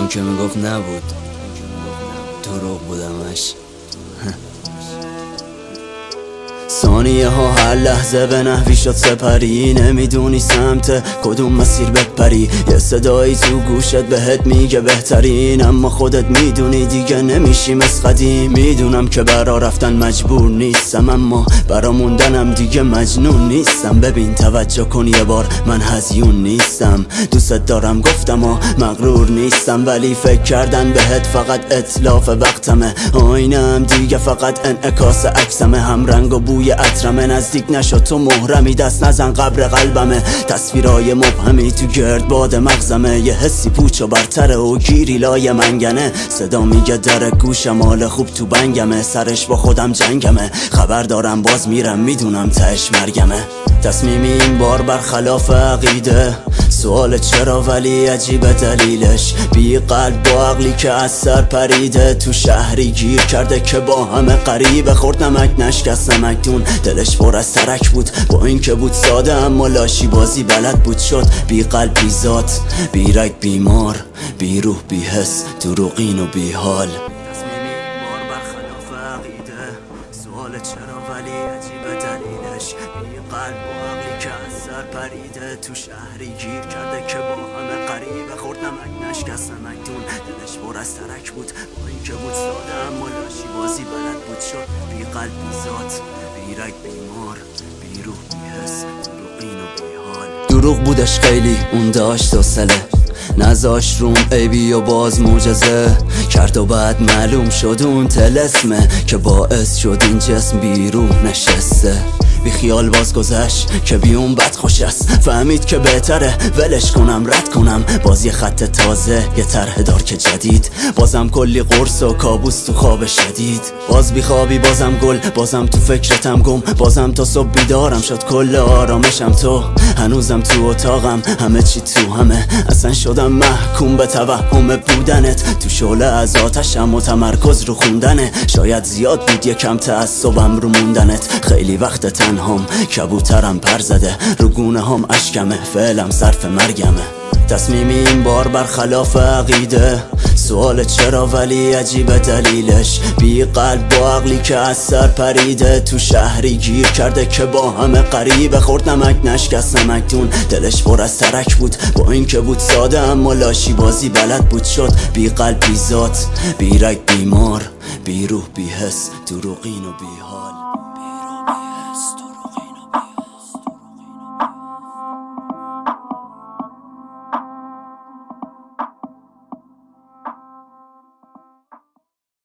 اون که میگفت نبود، دروغ بودمش. ثانیه ها هر لحظه به نحوی شد سپری، نمیدونی سمت کدوم مسیر بپری. یه صدایی تو گوشت بهت میگه بهترین، اما خودت میدونی دیگه نمیشی مثل قدیم. میدونم که برا رفتن مجبور نیستم، اما برا موندنم دیگه مجنون نیستم. ببین توجه کن یه بار، من هزیون نیستم. دوست دارم گفتم و مغرور نیستم، ولی فکر کردن بهت فقط اتلاف وقتمه. آینم دیگه فقط انعکاس عکسمه، هم رنگ و بوی عطرمه. نزدیک نشو تو محرمی، دست نزن قبر قلبمه. تصویرای مبهمی تو گردباد مغزمه، یه حسی پوچ و برتره و گیری لای منگنه. صدا میگه در گوشم حال خوب تو بنگمه، سرش با خودم جنگمه. خبر دارم باز میرم، میدونم تهش مرگمه. تصمیمی این بار برخلاف عقیده، سوال چرا ولی عجیب دلیلش. بی قلب با عقلی که از سر پریده، تو شهری گیر کرده که با همه غریبه. خورد نمک نشکست نمکدون، دلش پر از ترک بود. با این که بود ساده اما لاشی بازی بلد بود. شد بی قلب بی ذات، بی رگ بیمار، بی روح بی حس، دروغین و بی حال. تصمیمی این بار برخلاف عقیده، سوال چرا ولی عجیب دلیلش. بی قلب با عقلی که از سر پریده، تو شهری گیر کرده که با همه غریبه. خورد نمک نشکست نمکدون، دلش پر از ترک بود. با این که بود ساده اما لاشی بازی بلد بود. شد بی قلب بی ذات، بی رگ بیمار، بی روح بی حس، دروغین و بی حال. دروغ بودش خیلی، اون داشت حوصله، نذاشت روم عیبی و باز معجزه کرد و بعد معلوم شد اون طلسمه که باعث شد این جسم بی روح نشسته. بی خیال باز گذشت که بی اون بد خوش است. فهمید که بهتره ولش کنم، رد کنم. باز یه خط تازه، یه طرح دار که جدید. بازم کلی قرص و کابوس تو خواب شدید. باز بی خوابی، بازم گل، بازم تو فکرتم گم. بازم تا صبح بیدارم شد کل آرامشم تو. هنوزم تو اتاقم، همه چی تو همه. اصلا شدم محکوم به توهم بودنت. تو شعله از آتشم و تمرکز رو خوندنه. شاید زیاد بود یکم تعصبم رو موندنت. خیلی وقت تنهام، کبوترم پر زده، رو گونه هم اشکمه، فعلم صرف مرگمه. تصمیمی این بار برخلاف عقیده، سوال چرا ولی عجیب دلیلش. بی قلب با عقلی که از سر پریده، تو شهری گیر کرده که با همه غریبه. خورد نمک نشکست نمکدون، دلش پر از ترک بود. با این که بود ساده اما لاشی بازی بلد بود. شد بی قلب بی ذات، بی رگ بیمار، بی روح بی حس، دروغین و بی حال.